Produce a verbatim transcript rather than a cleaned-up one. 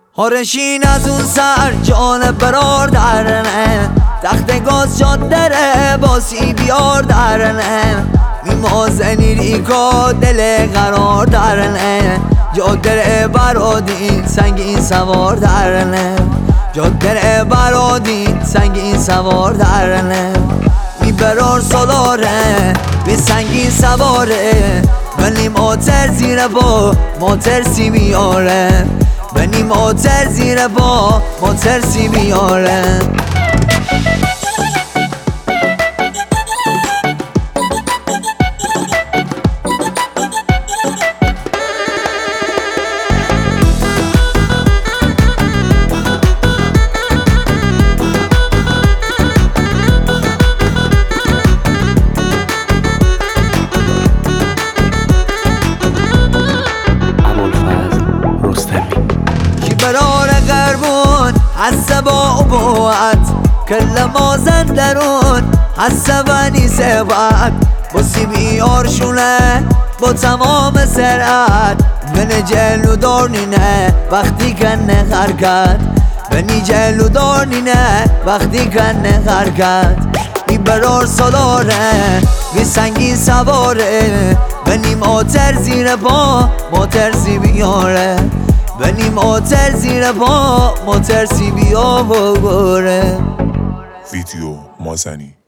هرشین از اون سر جان برار درنه، تخت گاز جان دره باسی بیار درنه، میمازنی ریکا دل قرار درنه، جادر برادین سنگین سوار درنه، جادر برادین سنگین سوار درنه، میبرار سالاره به سنگین سواره، بنی موتر زیر با موتر سی بیاره، بنی موتر زیر با موتر سی بیاره. برار قربون حس با عبوت کل مازن درون حس بنی سبت بسی بیار شونه با تمام سرعت، بنی جلو دارنینه وقتی کنه حرکت، بنی جلو دارنینه وقتی کنه حرکت، بی برار سالاره بی سنگین سواره، بنی موتر زیر پا موتر سی بیاره، بنی موتر زیر پا موتر سی بیا بگوره. ویدیو مازنی